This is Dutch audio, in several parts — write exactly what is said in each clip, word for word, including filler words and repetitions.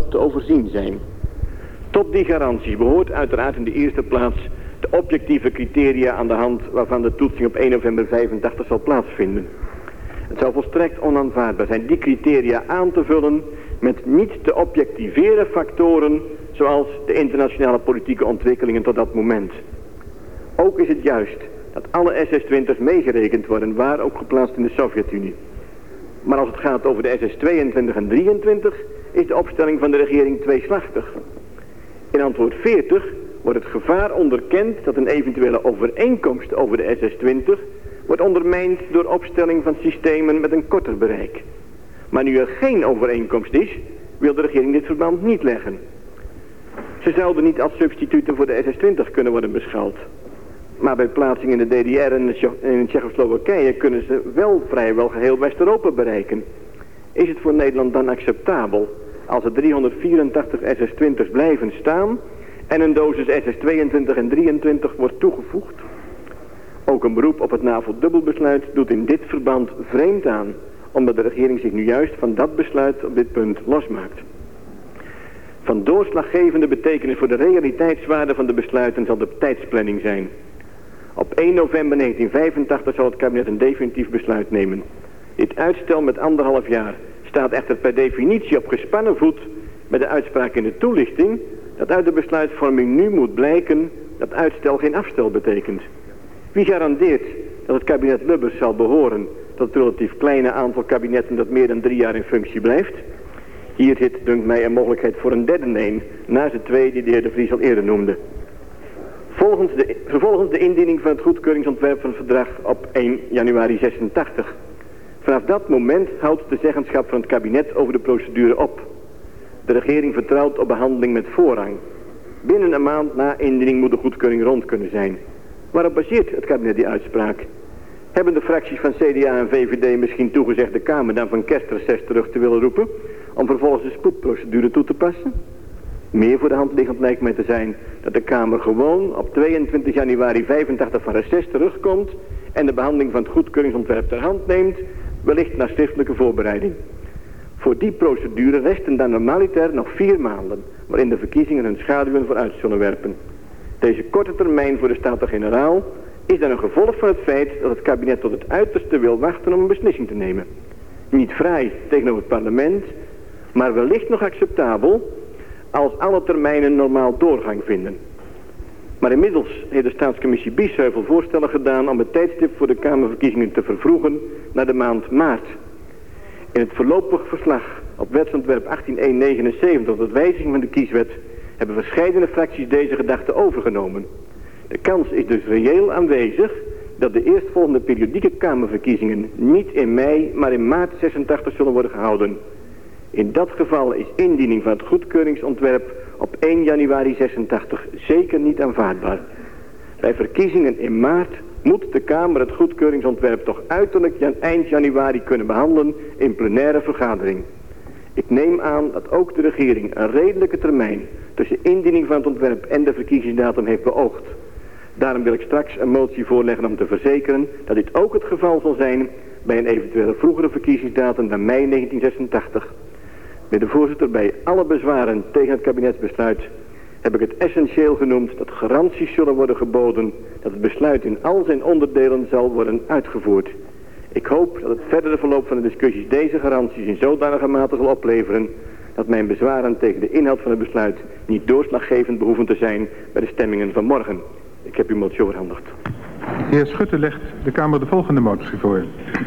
te overzien zijn. Tot die garanties behoort uiteraard in de eerste plaats de objectieve criteria aan de hand waarvan de toetsing op één november vijfentachtig zal plaatsvinden. Het zou volstrekt onaanvaardbaar zijn die criteria aan te vullen met niet te objectiveren factoren zoals de internationale politieke ontwikkelingen tot dat moment. Ook is het juist dat alle S S twintig's meegerekend worden, waar ook geplaatst in de Sovjet-Unie. Maar als het gaat over de S S tweeëntwintig en drieëntwintig is de opstelling van de regering tweeslachtig. In antwoord veertig wordt het gevaar onderkend dat een eventuele overeenkomst over de S S twintig wordt ondermijnd door opstelling van systemen met een korter bereik. Maar nu er geen overeenkomst is, wil de regering dit verband niet leggen. Ze zouden niet als substituten voor de S S twintig kunnen worden beschouwd. Maar bij plaatsing in de D D R en in Tsjechoslowakije kunnen ze wel vrijwel geheel West-Europa bereiken. Is het voor Nederland dan acceptabel als er driehonderdvierentachtig S S twintig's blijven staan en een dosis S S tweeëntwintig en drieëntwintig wordt toegevoegd? Ook een beroep op het NAVO-dubbelbesluit doet in dit verband vreemd aan, omdat de regering zich nu juist van dat besluit op dit punt losmaakt. Van doorslaggevende betekenis voor de realiteitswaarde van de besluiten zal de tijdsplanning zijn. Op één november negentien vijfentachtig zal het kabinet een definitief besluit nemen. Dit uitstel met anderhalf jaar staat echter per definitie op gespannen voet met de uitspraak in de toelichting dat uit de besluitvorming nu moet blijken dat uitstel geen afstel betekent. Wie garandeert dat het kabinet Lubbers zal behoren tot het relatief kleine aantal kabinetten dat meer dan drie jaar in functie blijft? Hier zit, dunkt mij, een mogelijkheid voor een derde neem, naast de twee die de heer De Vries al eerder noemde. Volgens de, vervolgens de indiening van het goedkeuringsontwerp van het verdrag op één januari zesentachtig. Vanaf dat moment houdt de zeggenschap van het kabinet over de procedure op. De regering vertrouwt op behandeling met voorrang. Binnen een maand na indiening moet de goedkeuring rond kunnen zijn. Waarop baseert het kabinet die uitspraak? Hebben de fracties van C D A en V V D misschien toegezegd de Kamer dan van kerstreces terug te willen roepen om vervolgens de spoedprocedure toe te passen? Meer voor de hand liggend lijkt mij te zijn dat de Kamer gewoon op tweeëntwintig januari vijfentachtig van reces terugkomt en de behandeling van het goedkeuringsontwerp ter hand neemt, wellicht na schriftelijke voorbereiding. Voor die procedure resten dan normaliter nog vier maanden, waarin de verkiezingen hun schaduwen vooruit zullen werpen. Deze korte termijn voor de Staten-Generaal is dan een gevolg van het feit dat het kabinet tot het uiterste wil wachten om een beslissing te nemen. Niet vrij tegenover het parlement, maar wellicht nog acceptabel als alle termijnen normaal doorgang vinden. Maar inmiddels heeft de staatscommissie Biesheuvel voorstellen gedaan om het tijdstip voor de Kamerverkiezingen te vervroegen naar de maand maart. In het voorlopig verslag op wetsontwerp achttien negenenzeventig tot wijziging van de kieswet hebben verschillende fracties deze gedachte overgenomen. De kans is dus reëel aanwezig dat de eerstvolgende periodieke Kamerverkiezingen niet in mei, maar in maart zesentachtig zullen worden gehouden. In dat geval is indiening van het goedkeuringsontwerp op één januari zesentachtig zeker niet aanvaardbaar. Bij verkiezingen in maart moet de Kamer het goedkeuringsontwerp toch uiterlijk eind januari kunnen behandelen in plenaire vergadering. Ik neem aan dat ook de regering een redelijke termijn tussen indiening van het ontwerp en de verkiezingsdatum heeft beoogd. Daarom wil ik straks een motie voorleggen om te verzekeren dat dit ook het geval zal zijn bij een eventuele vroegere verkiezingsdatum dan mei negentien zesentachtig. Meneer de voorzitter, bij alle bezwaren tegen het kabinetsbesluit heb ik het essentieel genoemd dat garanties zullen worden geboden dat het besluit in al zijn onderdelen zal worden uitgevoerd. Ik hoop dat het verdere verloop van de discussies deze garanties in zodanige mate zal opleveren dat mijn bezwaren tegen de inhoud van het besluit niet doorslaggevend behoeven te zijn bij de stemmingen van morgen. Ik heb uw motie overhandigd. De heer Schutte legt de Kamer de volgende motie voor.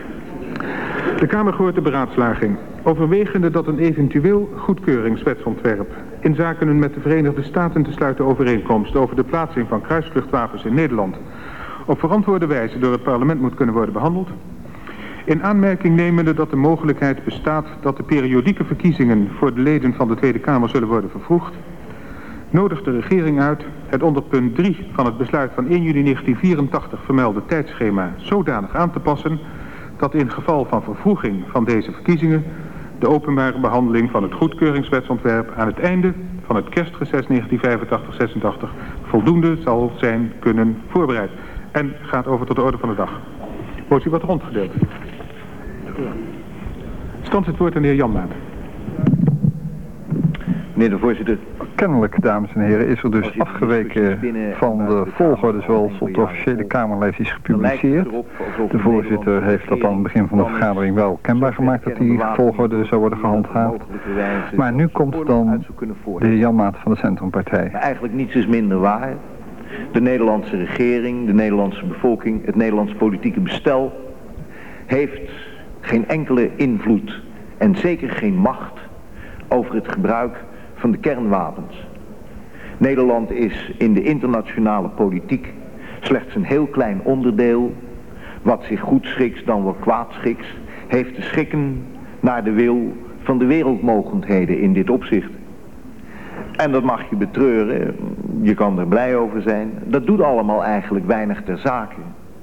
De Kamer hoort de beraadslaging. Overwegende dat een eventueel goedkeuringswetsontwerp in zaken een met de Verenigde Staten te sluiten overeenkomst over de plaatsing van kruisvluchtwapens in Nederland op verantwoorde wijze door het parlement moet kunnen worden behandeld. In aanmerking nemende dat de mogelijkheid bestaat dat de periodieke verkiezingen voor de leden van de Tweede Kamer zullen worden vervroegd, nodigt de regering uit het onder punt drie van het besluit van één juli negentien vierentachtig vermelde tijdschema zodanig aan te passen dat in geval van vervroeging van deze verkiezingen de openbare behandeling van het goedkeuringswetsontwerp aan het einde van het kerstreces negentien vijfentachtig zesentachtig voldoende zal zijn kunnen voorbereid. En gaat over tot de orde van de dag. Motie wordt rondgedeeld. Stand het woord aan de heer Janmaat. Meneer de voorzitter. Kennelijk, dames en heren, is er dus afgeweken van de volgorde zoals op de officiële Kamerlijst is gepubliceerd. De voorzitter heeft dat aan het begin van de vergadering wel kenbaar gemaakt dat die volgorde zou worden gehandhaafd. Maar nu komt dan de heer Jan Maat van de Centrumpartij. Maar eigenlijk niets is minder waar. De Nederlandse regering, de Nederlandse bevolking, het Nederlandse politieke bestel heeft geen enkele invloed en zeker geen macht over het gebruik van de kernwapens. Nederland is in de internationale politiek slechts een heel klein onderdeel, wat zich goed schiks dan wel kwaad schiks, heeft te schikken naar de wil van de wereldmogendheden in dit opzicht. En dat mag je betreuren, je kan er blij over zijn, dat doet allemaal eigenlijk weinig ter zake.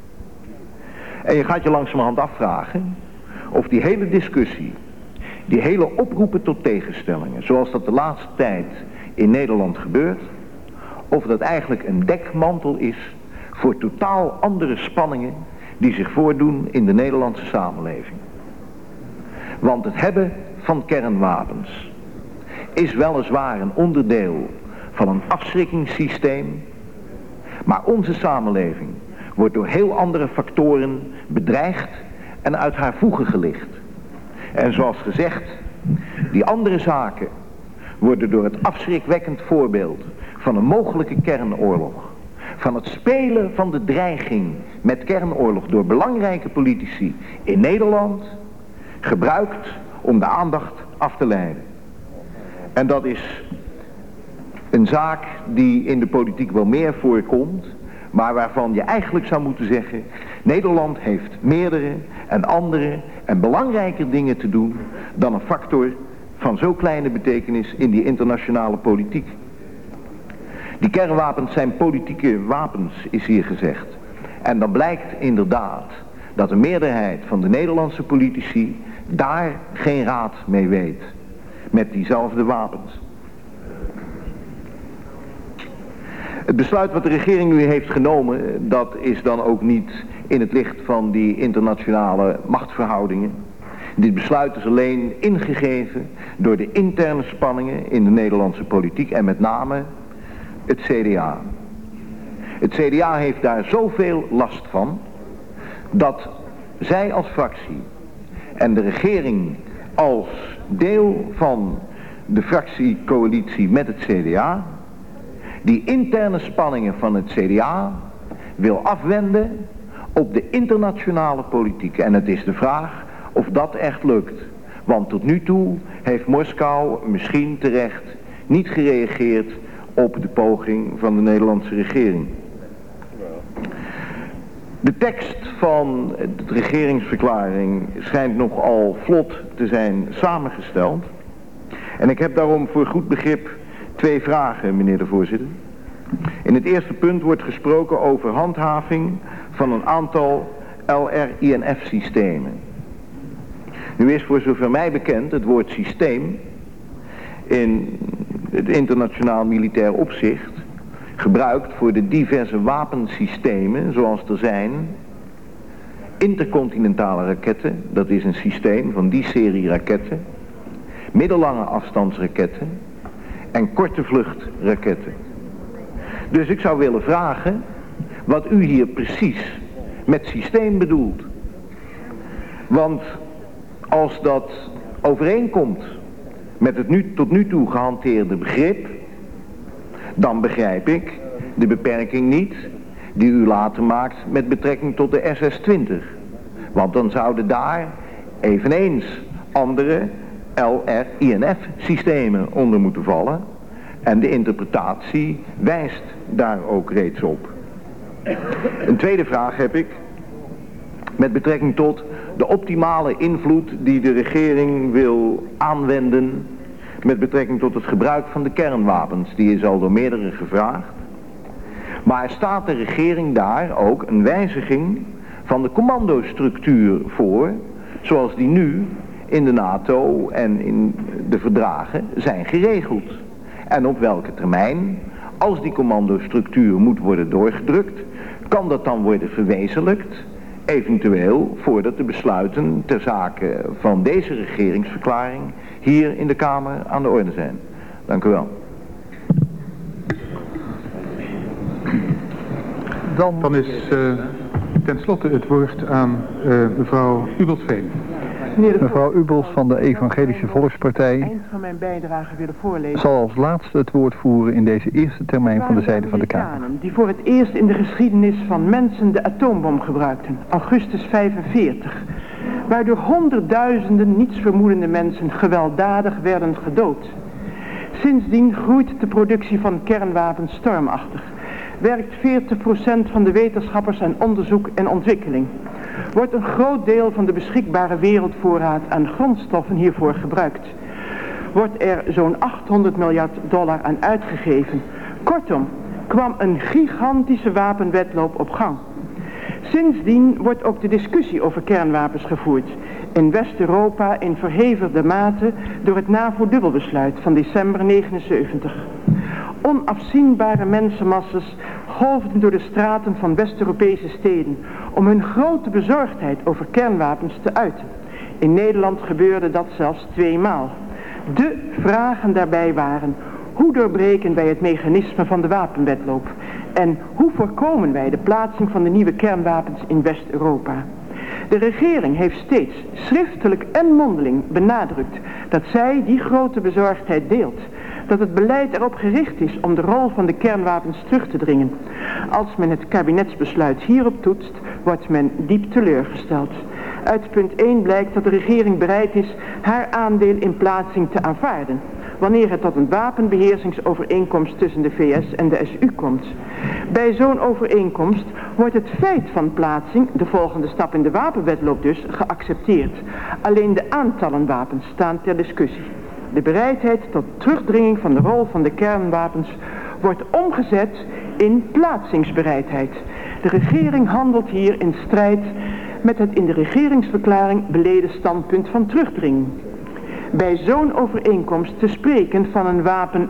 En je gaat je langzamerhand afvragen of die hele discussie, die hele oproepen tot tegenstellingen, zoals dat de laatste tijd in Nederland gebeurt, of dat eigenlijk een dekmantel is voor totaal andere spanningen die zich voordoen in de Nederlandse samenleving. Want het hebben van kernwapens is weliswaar een onderdeel van een afschrikkingssysteem, maar onze samenleving wordt door heel andere factoren bedreigd en uit haar voegen gelicht. En zoals gezegd, die andere zaken worden door het afschrikwekkend voorbeeld van een mogelijke kernoorlog, van het spelen van de dreiging met kernoorlog door belangrijke politici in Nederland, gebruikt om de aandacht af te leiden. En dat is een zaak die in de politiek wel meer voorkomt, maar waarvan je eigenlijk zou moeten zeggen, Nederland heeft meerdere en andere en belangrijker dingen te doen dan een factor van zo kleine betekenis in die internationale politiek. Die kernwapens zijn politieke wapens, is hier gezegd. En dan blijkt inderdaad dat de meerderheid van de Nederlandse politici daar geen raad mee weet met diezelfde wapens. Het besluit wat de regering nu heeft genomen, dat is dan ook niet in het licht van die internationale machtsverhoudingen. Dit besluit is alleen ingegeven door de interne spanningen in de Nederlandse politiek en met name het C D A. Het C D A heeft daar zoveel last van dat zij als fractie en de regering als deel van de fractiecoalitie met het C D A die interne spanningen van het C D A wil afwenden op de internationale politiek. En het is de vraag of dat echt lukt. Want tot nu toe heeft Moskou misschien terecht niet gereageerd op de poging van de Nederlandse regering. De tekst van de regeringsverklaring schijnt nogal vlot te zijn samengesteld. En ik heb daarom voor goed begrip twee vragen, meneer de voorzitter. In het eerste punt wordt gesproken over handhaving van een aantal L R I N F-systemen. Nu is voor zover mij bekend het woord systeem in het internationaal militair opzicht gebruikt voor de diverse wapensystemen zoals er zijn. Intercontinentale raketten, dat is een systeem van die serie raketten. Middellange afstandsraketten en korte vluchtraketten. Dus ik zou willen vragen wat u hier precies met systeem bedoelt. Want als dat overeenkomt met het nu, tot nu toe gehanteerde begrip, dan begrijp ik de beperking niet die u later maakt met betrekking tot de S S twintig. Want dan zouden daar eveneens andere L R I N F-systemen onder moeten vallen. En de interpretatie wijst daar ook reeds op. Een tweede vraag heb ik met betrekking tot de optimale invloed die de regering wil aanwenden met betrekking tot het gebruik van de kernwapens. Die is al door meerdere gevraagd. Maar staat de regering daar ook een wijziging van de commandostructuur voor, zoals die nu in de NATO en in de verdragen zijn geregeld? En op welke termijn, als die commandostructuur moet worden doorgedrukt, kan dat dan worden verwezenlijkt, eventueel voordat de besluiten ter zake van deze regeringsverklaring hier in de Kamer aan de orde zijn? Dank u wel. Dan, Dan is uh, tenslotte het woord aan uh, mevrouw Ubelsveen. Mevrouw Ubels van de Evangelische Volkspartij eind van mijn bijdrage willen voorlezen. Zal als laatste het woord voeren in deze eerste termijn van de zijde van de Kamer. Die voor het eerst in de geschiedenis van mensen de atoombom gebruikten, augustus vijfenveertig, waardoor honderdduizenden nietsvermoedende mensen gewelddadig werden gedood. Sindsdien groeit de productie van kernwapens stormachtig. Werkt veertig procent van de wetenschappers aan onderzoek en ontwikkeling. Wordt een groot deel van de beschikbare wereldvoorraad aan grondstoffen hiervoor gebruikt. Wordt er zo'n achthonderd miljard dollar aan uitgegeven. Kortom, kwam een gigantische wapenwedloop op gang. Sindsdien wordt ook de discussie over kernwapens gevoerd. In West-Europa in verhevigde mate door het NAVO-dubbelbesluit van december negenenzeventig. Onafzienbare mensenmasses golfden door de straten van West-Europese steden om hun grote bezorgdheid over kernwapens te uiten. In Nederland gebeurde dat zelfs tweemaal. De vragen daarbij waren: hoe doorbreken wij het mechanisme van de wapenwedloop? En hoe voorkomen wij de plaatsing van de nieuwe kernwapens in West-Europa? De regering heeft steeds, schriftelijk en mondeling, benadrukt dat zij die grote bezorgdheid deelt. Dat het beleid erop gericht is om de rol van de kernwapens terug te dringen. Als men het kabinetsbesluit hierop toetst, wordt men diep teleurgesteld. Uit punt één blijkt dat de regering bereid is haar aandeel in plaatsing te aanvaarden, wanneer het tot een wapenbeheersingsovereenkomst tussen de V S en de S U komt. Bij zo'n overeenkomst wordt het feit van plaatsing, de volgende stap in de wapenwedloop dus, geaccepteerd. Alleen de aantallen wapens staan ter discussie. De bereidheid tot terugdringing van de rol van de kernwapens wordt omgezet in plaatsingsbereidheid. De regering handelt hier in strijd met het in de regeringsverklaring beleden standpunt van terugdringing. Bij zo'n overeenkomst te spreken van een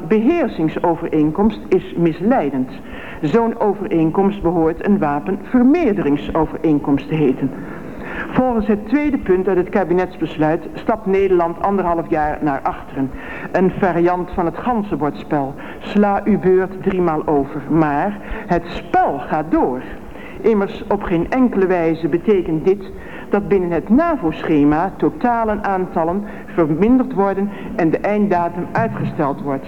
wapenbeheersingsovereenkomst is misleidend. Zo'n overeenkomst behoort een wapenvermeerderingsovereenkomst te heten. Volgens het tweede punt uit het kabinetsbesluit stapt Nederland anderhalf jaar naar achteren. Een variant van het ganzenbordspel. Sla uw beurt driemaal over. Maar het spel gaat door. Immers op geen enkele wijze betekent dit dat binnen het NAVO-schema totale aantallen verminderd worden en de einddatum uitgesteld wordt.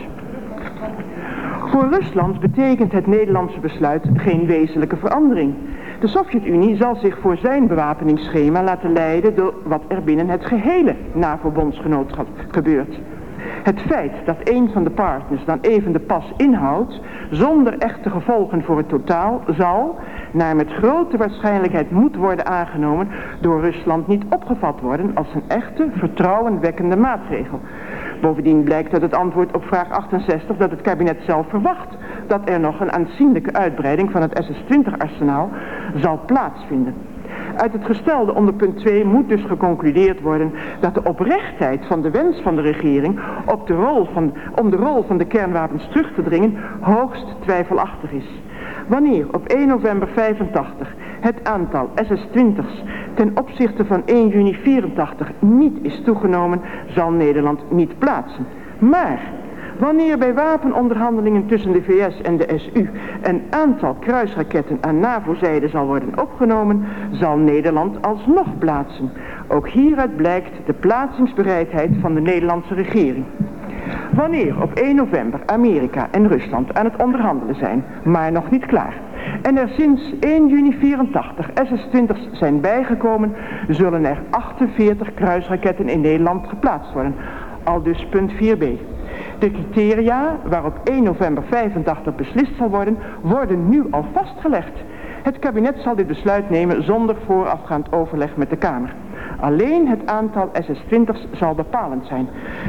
Voor Rusland betekent het Nederlandse besluit geen wezenlijke verandering. De Sovjet-Unie zal zich voor zijn bewapeningsschema laten leiden door wat er binnen het gehele NAVO-bondsgenootschap gebeurt. Het feit dat een van de partners dan even de pas inhoudt, zonder echte gevolgen voor het totaal, zal, naar met grote waarschijnlijkheid moet worden aangenomen, door Rusland niet opgevat worden als een echte, vertrouwenwekkende maatregel. Bovendien blijkt uit het antwoord op vraag achtenzestig dat het kabinet zelf verwacht dat er nog een aanzienlijke uitbreiding van het S S twintig arsenaal zal plaatsvinden. Uit het gestelde onder punt twee moet dus geconcludeerd worden dat de oprechtheid van de wens van de regering op de rol van, om de rol van de kernwapens terug te dringen hoogst twijfelachtig is. Wanneer op één november vijfentachtig het aantal S S twintig's ten opzichte van één juni vierentachtig niet is toegenomen, zal Nederland niet plaatsen. Maar wanneer bij wapenonderhandelingen tussen de V S en de S U een aantal kruisraketten aan NAVO-zijde zal worden opgenomen, zal Nederland alsnog plaatsen. Ook hieruit blijkt de plaatsingsbereidheid van de Nederlandse regering. Wanneer op één november Amerika en Rusland aan het onderhandelen zijn, maar nog niet klaar, en er sinds één juni vierentachtig S S twintig's zijn bijgekomen, zullen er achtenveertig kruisraketten in Nederland geplaatst worden. Al dus punt vier b. De criteria waarop één november vijfentachtig beslist zal worden, worden nu al vastgelegd. Het kabinet zal dit besluit nemen zonder voorafgaand overleg met de Kamer. Alleen het aantal S S twintig's zal bepalend zijn.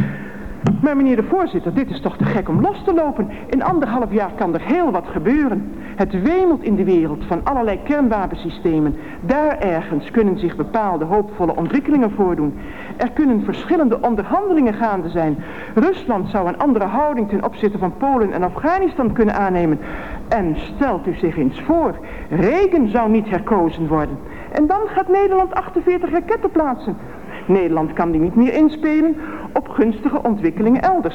Maar meneer de voorzitter, dit is toch te gek om los te lopen. In anderhalf jaar kan er heel wat gebeuren. Het wemelt in de wereld van allerlei kernwapensystemen. Daar ergens kunnen zich bepaalde hoopvolle ontwikkelingen voordoen. Er kunnen verschillende onderhandelingen gaande zijn. Rusland zou een andere houding ten opzichte van Polen en Afghanistan kunnen aannemen. En stelt u zich eens voor, Reagan zou niet herkozen worden. En dan gaat Nederland achtenveertig raketten plaatsen. Nederland kan die niet meer inspelen op gunstige ontwikkelingen elders.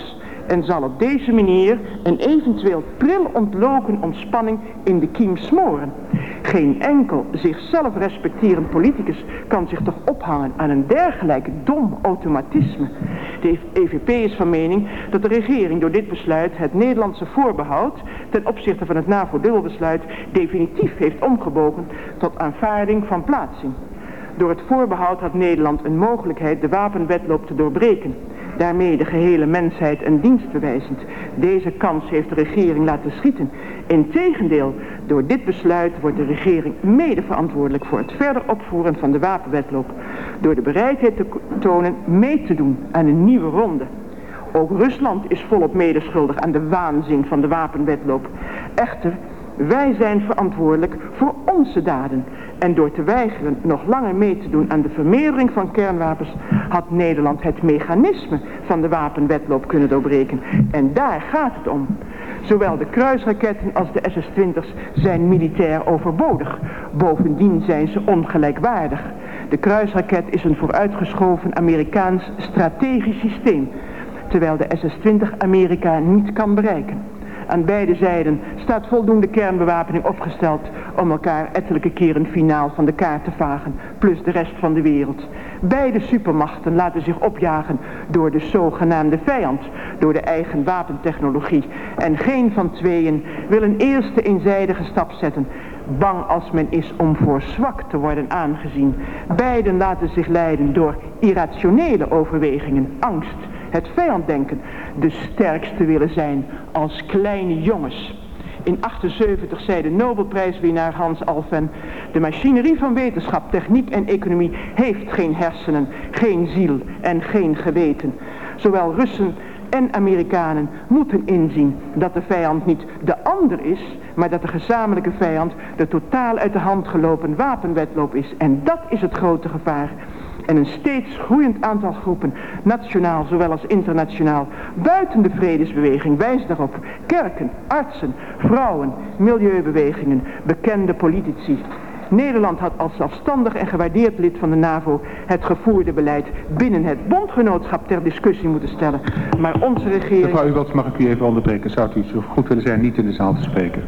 en zal op deze manier een eventueel pril ontloken ontspanning in de kiem smoren. Geen enkel zichzelf respecterend politicus kan zich toch ophangen aan een dergelijk dom automatisme. De E V P is van mening dat de regering door dit besluit het Nederlandse voorbehoud ten opzichte van het NAVO-dubbelbesluit definitief heeft omgebogen tot aanvaarding van plaatsing. Door het voorbehoud had Nederland een mogelijkheid de wapenwedloop te doorbreken. Daarmee de gehele mensheid een dienst bewijzend. Deze kans heeft de regering laten schieten. Integendeel, door dit besluit wordt de regering mede verantwoordelijk voor het verder opvoeren van de wapenwedloop. Door de bereidheid te tonen mee te doen aan een nieuwe ronde. Ook Rusland is volop medeschuldig aan de waanzin van de wapenwedloop. Echter, wij zijn verantwoordelijk voor onze daden. En door te weigeren nog langer mee te doen aan de vermeerdering van kernwapens, had Nederland het mechanisme van de wapenwedloop kunnen doorbreken. En daar gaat het om. Zowel de kruisraketten als de S S twintig's zijn militair overbodig. Bovendien zijn ze ongelijkwaardig. De kruisraket is een vooruitgeschoven Amerikaans strategisch systeem, terwijl de S S twintig Amerika niet kan bereiken. Aan beide zijden staat voldoende kernbewapening opgesteld om elkaar ettelijke keren finaal van de kaart te vagen, plus de rest van de wereld. Beide supermachten laten zich opjagen door de zogenaamde vijand, door de eigen wapentechnologie. En geen van tweeën wil een eerste eenzijdige stap zetten, bang als men is om voor zwak te worden aangezien. Beiden laten zich leiden door irrationele overwegingen, angst, het vijanddenken, de sterkste willen zijn als kleine jongens. In achtenzeventig zei de Nobelprijswinnaar Hans Alphen: de machinerie van wetenschap, techniek en economie heeft geen hersenen, geen ziel en geen geweten. Zowel Russen en Amerikanen moeten inzien dat de vijand niet de ander is, maar dat de gezamenlijke vijand de totaal uit de hand gelopen wapenwedloop is. En dat is het grote gevaar. En een steeds groeiend aantal groepen, nationaal zowel als internationaal, buiten de vredesbeweging wijst daarop. Kerken, artsen, vrouwen, milieubewegingen, bekende politici. Nederland had als zelfstandig en gewaardeerd lid van de NAVO het gevoerde beleid binnen het bondgenootschap ter discussie moeten stellen. Maar onze regering... Mevrouw Uwelts, mag ik u even onderbreken? Zou u zo goed willen zijn niet in de zaal te spreken?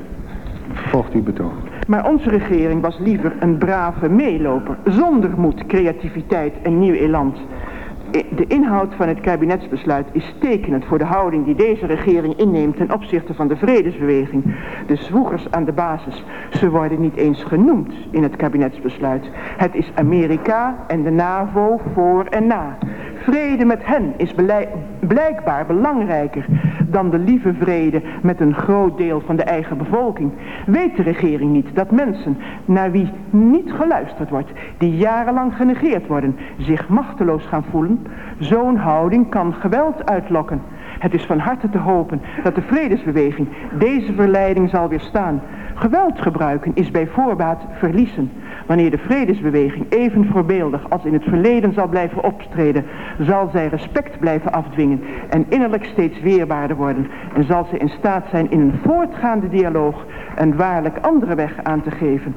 Volgt uw betoog. Maar onze regering was liever een brave meeloper, zonder moed, creativiteit en nieuw elan. De inhoud van het kabinetsbesluit is tekenend voor de houding die deze regering inneemt ten opzichte van de vredesbeweging. De zwoegers aan de basis, ze worden niet eens genoemd in het kabinetsbesluit. Het is Amerika en de NAVO voor en na. Vrede met hen is blijkbaar belangrijker dan de lieve vrede met een groot deel van de eigen bevolking. Weet de regering niet dat mensen naar wie niet geluisterd wordt, die jarenlang genegeerd worden, zich machteloos gaan voelen? Zo'n houding kan geweld uitlokken. Het is van harte te hopen dat de vredesbeweging deze verleiding zal weerstaan. Geweld gebruiken is bij voorbaat verliezen. Wanneer de vredesbeweging even voorbeeldig als in het verleden zal blijven optreden, zal zij respect blijven afdwingen en innerlijk steeds weerbaarder worden. En zal ze in staat zijn in een voortgaande dialoog een waarlijk andere weg aan te geven.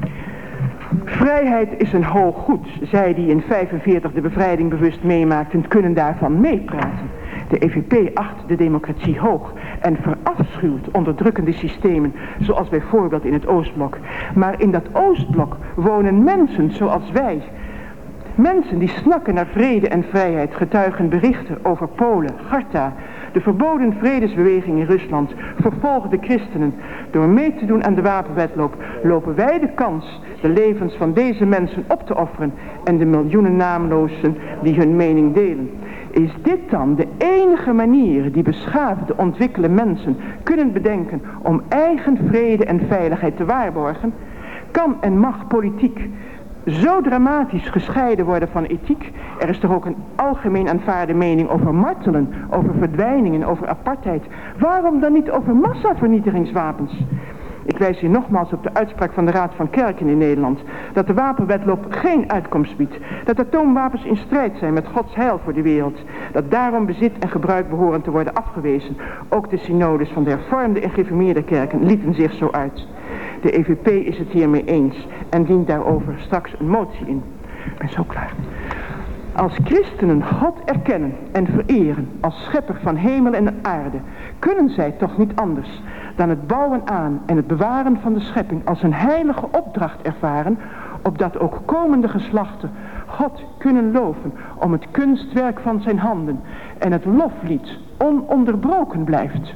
Vrijheid is een hoog goed. Zij die in vijfenveertig de bevrijding bewust meemaakten, kunnen daarvan meepraten. De E V P acht de democratie hoog en verafschuwt onderdrukkende systemen, zoals bijvoorbeeld in het Oostblok. Maar in dat Oostblok wonen mensen zoals wij. Mensen die snakken naar vrede en vrijheid, getuigen berichten over Polen, Garta. De verboden vredesbeweging in Rusland vervolgen de christenen. Door mee te doen aan de wapenwedloop lopen wij de kans de levens van deze mensen op te offeren en de miljoenen naamlozen die hun mening delen. Is dit dan de enige manier die beschaafde ontwikkelde mensen kunnen bedenken om eigen vrede en veiligheid te waarborgen? Kan en mag politiek zo dramatisch gescheiden worden van ethiek? Er is toch ook een algemeen aanvaarde mening over martelen, over verdwijningen, over apartheid. Waarom dan niet over massavernietigingswapens? Ik wijs hier nogmaals op de uitspraak van de Raad van Kerken in Nederland, dat de wapenwedloop geen uitkomst biedt, dat atoomwapens in strijd zijn met Gods heil voor de wereld, dat daarom bezit en gebruik behoren te worden afgewezen. Ook de synodes van de hervormde en gereformeerde kerken lieten zich zo uit. De E V P is het hiermee eens en dient daarover straks een motie in. Ik ben zo klaar. Als christenen God erkennen en vereren als schepper van hemel en aarde, kunnen zij toch niet anders dan het bouwen aan en het bewaren van de schepping als een heilige opdracht ervaren, opdat ook komende geslachten God kunnen loven om het kunstwerk van zijn handen en het loflied ononderbroken blijft.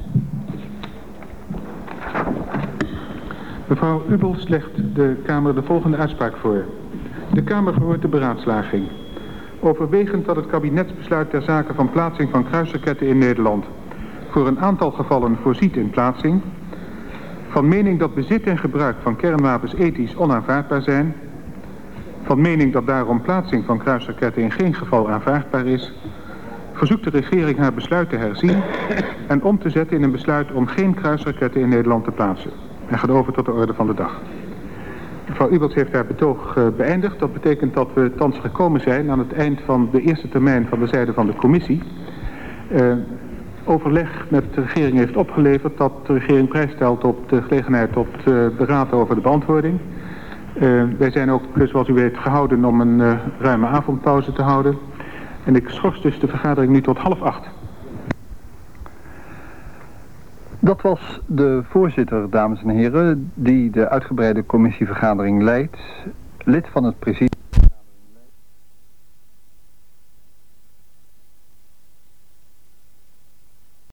Mevrouw Ubels legt de Kamer de volgende uitspraak voor. De Kamer gehoord de beraadslaging. Overwegend dat het kabinetsbesluit ter zake van plaatsing van kruisraketten in Nederland voor een aantal gevallen voorziet in plaatsing, van mening dat bezit en gebruik van kernwapens ethisch onaanvaardbaar zijn, van mening dat daarom plaatsing van kruisraketten in geen geval aanvaardbaar is, verzoekt de regering haar besluit te herzien en om te zetten in een besluit om geen kruisraketten in Nederland te plaatsen. En gaat over tot de orde van de dag. Mevrouw Ubels heeft haar betoog uh, beëindigd. Dat betekent dat we thans gekomen zijn aan het eind van de eerste termijn van de zijde van de commissie. Uh, overleg met de regering heeft opgeleverd dat de regering prijs stelt op de gelegenheid tot uh, beraden over de beantwoording. Uh, wij zijn ook, zoals u weet, gehouden om een uh, ruime avondpauze te houden. En ik schors dus de vergadering nu tot half acht. Dat was de voorzitter, dames en heren, die de uitgebreide commissievergadering leidt, lid van het presidium.